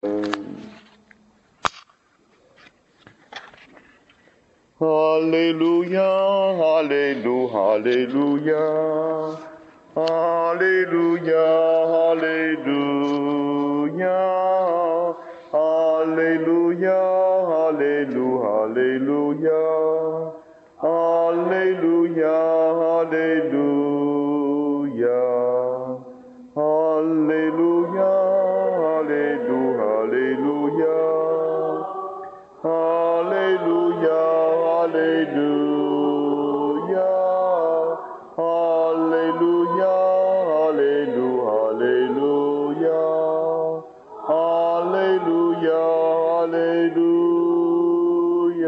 哈利路亞，哈利路，哈利路亞，哈利路亞，哈利路亞，哈利路亞，哈利路，哈利路亞，哈利路亞，哈利路亞，哈利路亞，哈利路，哈利路亞，哈利路亞。哈利路亞，哈利路亞，哈利路，哈利路亞，哈利路亞，哈利路亞。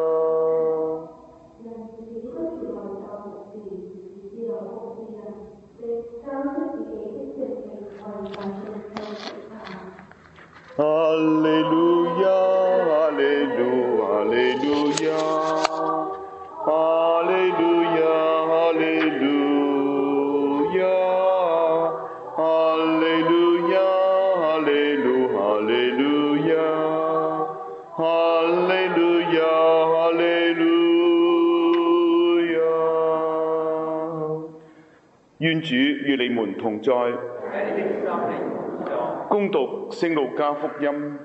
哈利路亞，哈利路，哈利路亞。哈利路亞，哈利路亞，哈利路亞，哈利路，哈利路亞，哈利路亞，哈利路亞。願主與你們同在。恭讀聖路加福音。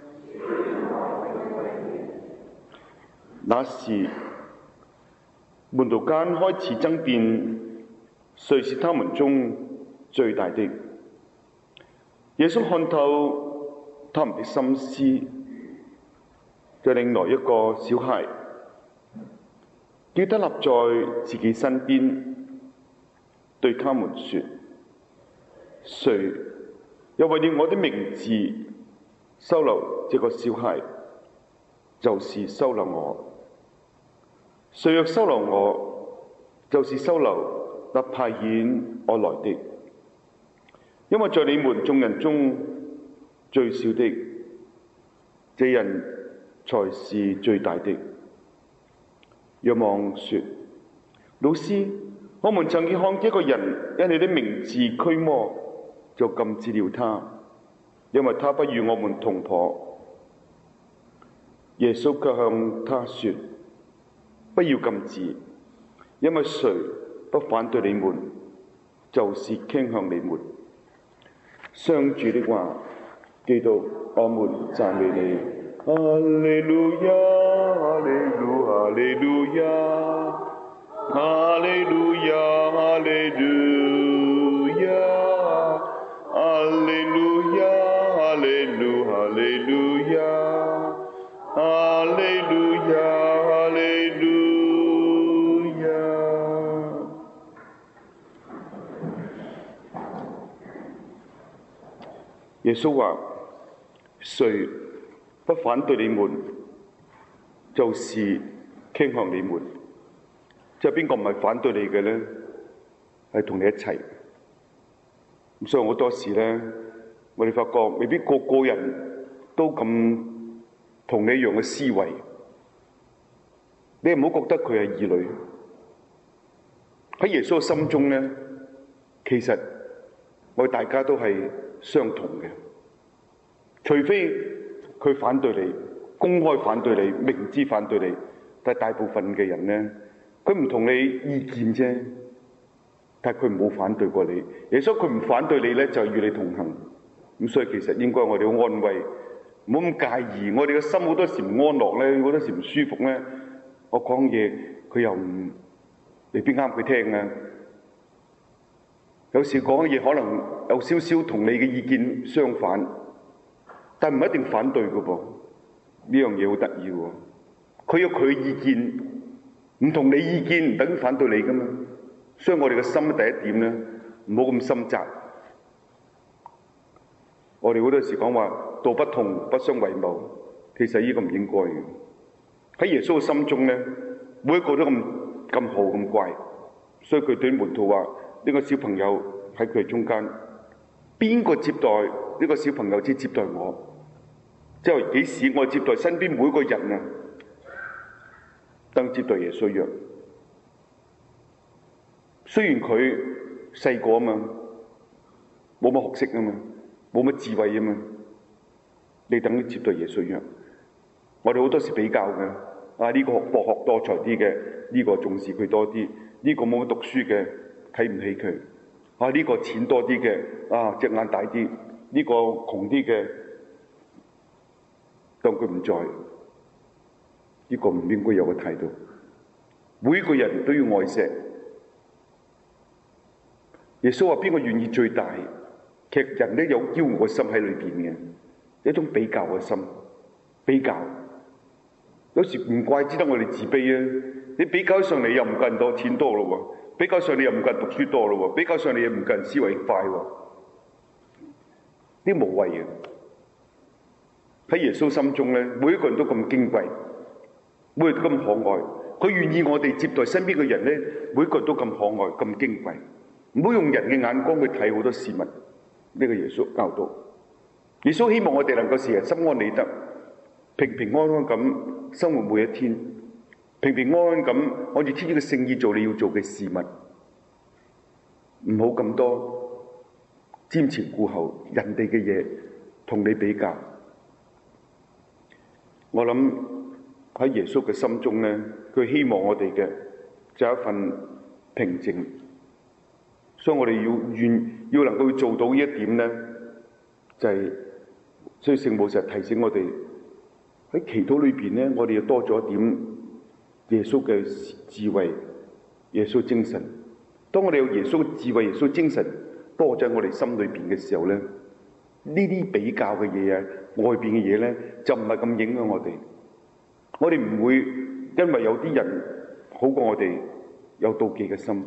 那時，門徒間開始爭辯，誰是他們中最大的。耶穌看透他們的心思，就領來一個小孩，叫他立在自己身邊，對他們說：誰又為了我的名字收留這個小孩，就是收留我。誰若收留我，就是收留那派遣我來的。因為在你們眾人中最小的，這人才是最大的。若望說：老師，我們曾經看見一個人因你的名字驅魔，就禁止了他，因為他不與我們同伙。耶穌卻向他說：不要禁止，因為誰不反對你們，就是傾向你們。上主的話。基督，我們讚美你。哈利路亞，哈利路，哈利路亞，哈利路亞，哈利路亞，哈利路亞，哈利路，哈利路亞，哈利路亞，哈利路亞。耶穌話：誰不反對你們，就是傾向你們。即係邊個唔係反對你嘅呢？係同你一齊。所以好多時呢，我哋發覺未必個個人都咁同你一樣嘅思維。你唔好覺得佢係異類。喺耶穌心中呢，其實我哋大家都係相同嘅。除非佢反對你，公開反對你，明知反對你，但係大部分嘅人呢，佢唔同你意見啫，但係佢冇反對過你。耶穌佢唔反對你呢，就與你同行。咁所以其實應該我哋好安慰，唔好咁介意。我哋嘅心好多時唔安樂呢，好多時唔舒服呢。我講嘢佢又唔未必啱佢聽啊。有時講嘅嘢可能有少少同你嘅意見相反。但唔一定反對嘅噃，呢樣嘢好得意喎。佢有佢意見，唔同你意見唔等於反對你噶嘛。所以我哋嘅心第一點咧，唔好咁心窄。我哋好多時講話道不同不相為謀，其實呢個唔應該嘅。喺耶穌嘅心中咧，每一個都咁好咁怪，所以佢對門徒話：呢個小朋友喺佢哋中間，邊個接待呢個小朋友先接待我？即係幾時我接待身邊每個人啊，當接待耶穌一樣。雖然佢細個啊嘛，冇乜學識啊嘛，冇乜智慧啊嘛， 你等於接待耶穌一樣。我哋好多時比較嘅，呢個博學多才啲嘅，呢個重視佢多啲，呢個冇乜讀書嘅睇唔起佢，呢個錢多啲嘅，隻眼大啲，呢個窮啲嘅當佢唔在。呢個唔應該有個態度。每個人都要愛惜。耶穌話：邊個願意最大？其實人咧有驕傲嘅心喺裏邊嘅，一種比較嘅心。比較有時唔怪之得我哋自卑啊！你比較上嚟又唔夠人多錢多咯喎，比較上你又唔夠人讀書多咯喎，比較上你又唔夠人思維快喎，啲無謂嘅。喺耶穌心中咧，每一個人都咁矜貴，每個人都咁可愛。佢願意我哋接待身邊嘅人咧，每個人都咁可愛、咁矜貴。唔好用人嘅眼光去睇好多事物。呢個耶穌教導。耶穌希望我哋能夠成日心安理得，平平安安咁生活每一天，平平安安咁按住天主嘅聖意做你要做嘅事物，唔好咁多瞻前顧後，人哋嘅嘢同你比較。我諗喺耶穌嘅心中咧，佢希望我哋嘅就有一份平靜，所以我哋要能夠做到呢一點咧，就係所以聖母成日提醒我哋喺祈禱裏邊咧，我哋要多咗一點耶穌嘅智慧、耶穌精神。當我哋有耶穌嘅智慧、耶穌精神多咗喺我哋心裏邊嘅時候咧，呢啲比較嘅嘢啊，外邊嘅嘢咧，就唔係咁影響我哋。我哋唔會因為有啲人好過我哋有妒忌嘅心，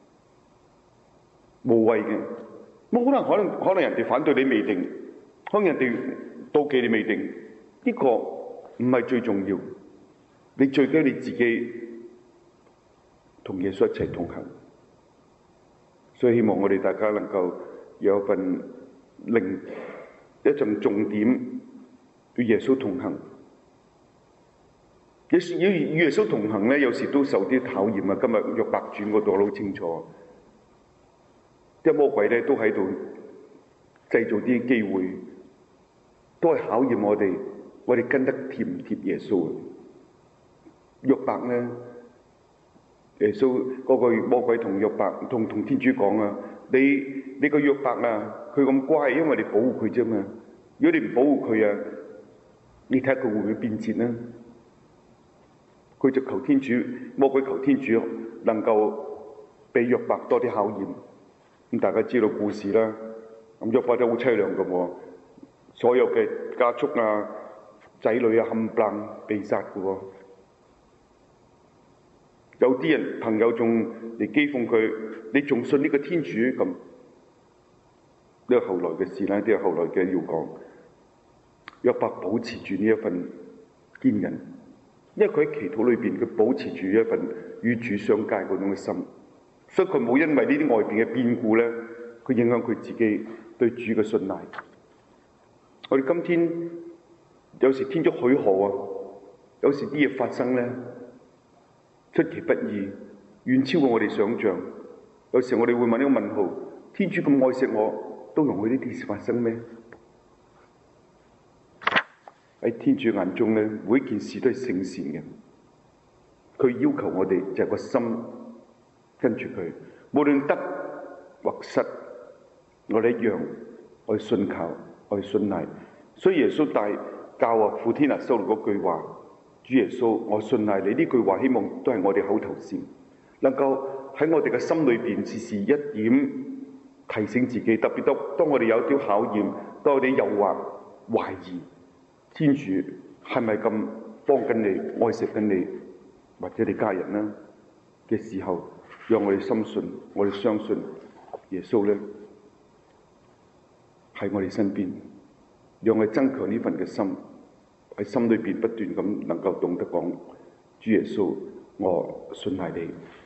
無謂嘅。可能人哋反對你未定，可能人哋妒忌你未定，呢個唔係最重要。你最緊要你自己同耶穌一齊同行。所以希望我哋大家能夠有一份一陣重點與耶穌同行。與耶穌同行咧，有時都受啲考驗啊！今日約伯傳嗰度好清楚，啲魔鬼咧都喺度製造啲機會，都係考驗我哋跟得貼唔貼耶穌。約伯咧，耶穌嗰個魔鬼同約伯同天主講啊，你個約伯啊，佢咁乖，因為你保護佢啫嘛。如果你唔保護佢啊，你睇下佢會唔會變節呢？佢就求天主，魔鬼求天主能夠俾約伯多啲考驗。咁大家知道故事啦。咁約伯都好凄涼嘅喎，所有嘅家畜啊、仔女啊冚唪唥被殺嘅喎。有啲人朋友仲嚟譏諷佢，你仲信呢個天主咁？呢個後來嘅事啦，呢個後來嘅要講。約伯保持住呢一份堅忍。因為佢喺祈禱裏邊，佢保持住一份與主相交嗰種嘅心，所以佢冇因為呢啲外邊嘅變故咧，佢影響佢自己對主嘅信賴。我哋今天有時天主許可啊，有時啲嘢發生咧，出其不意，遠超過我哋想象。有時我哋會問呢個問號：天主咁愛惜我，都容許呢啲事發生咩？喺天主眼中咧，每一件事都係聖善嘅。佢要求我哋就係個心跟住佢，無論得或失，我哋一樣，我哋信靠，我哋信賴。所以耶穌大教啊，傅天娜修女嗰句話：主耶穌，我信賴你。呢句話希望都係我哋口頭禪，能夠喺我哋嘅心裏邊時時一點提醒自己。特別當我哋有啲考驗，當我哋誘惑、懷疑。天主係咪咁幫緊你、愛惜緊你或者你家人呢嘅時候，讓我哋深信、我哋相信耶穌咧喺我哋身邊，讓我哋增強呢份嘅心，喺心裏邊不斷咁能夠懂得講：主耶穌，我信賴你。